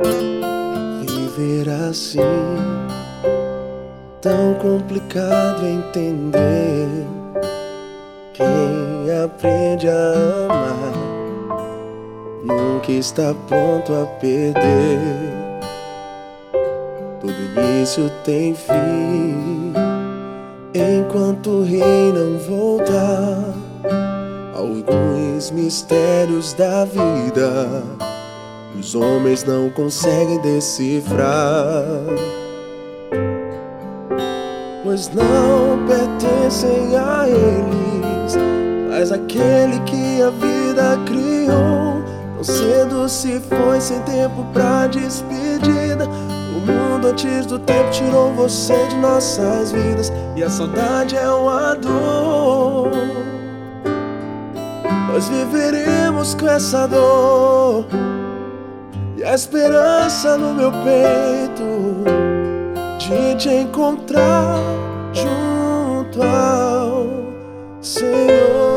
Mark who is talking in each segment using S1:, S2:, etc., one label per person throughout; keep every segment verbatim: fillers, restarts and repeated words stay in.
S1: Viver assim, tão complicado entender. Quem aprende a amar nunca está pronto a perder. Todo início tem fim, enquanto o rei não voltar. Alguns mistérios da vida os homens não conseguem decifrar, pois não pertencem a eles, mas aquele que a vida criou. Tão cedo se foi, sem tempo pra despedida. O mundo antes do tempo tirou você de nossas vidas, e a saudade é uma dor. Nós viveremos com essa dor, e a esperança no meu peito de te encontrar junto ao Senhor.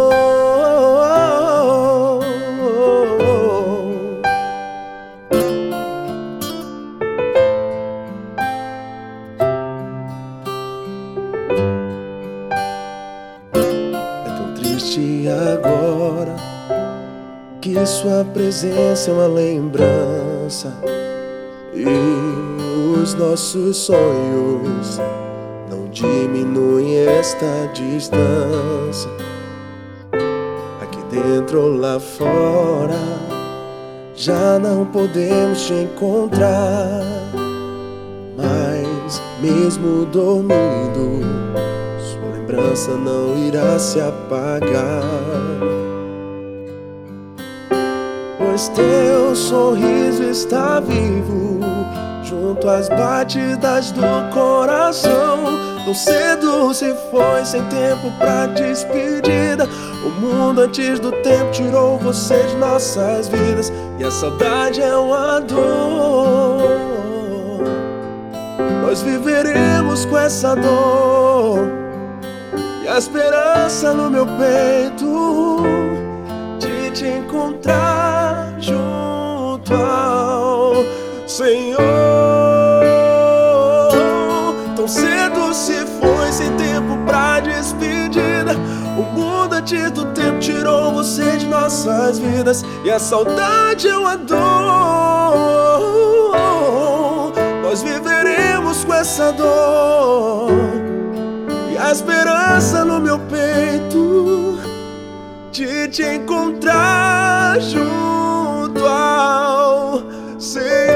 S1: É tão triste agora que sua presença é uma lembrança, e os nossos sonhos não diminuem esta distância. Aqui dentro ou lá fora já não podemos te encontrar, mas mesmo dormindo sua lembrança não irá se apagar, pois teu sorriso está vivo junto às batidas do coração. Tão cedo se foi, sem tempo pra despedida. O mundo antes do tempo tirou você de nossas vidas, e a saudade é uma dor. Nós viveremos com essa dor, e a esperança no meu peito de te encontrar junto ao Senhor. Tão cedo se foi, sem tempo pra despedida. O mundo antes do tempo tirou você de nossas vidas, e a saudade é uma dor. Nós viveremos com essa dor, e a esperança no meu peito de te encontrar junto ao Senhor.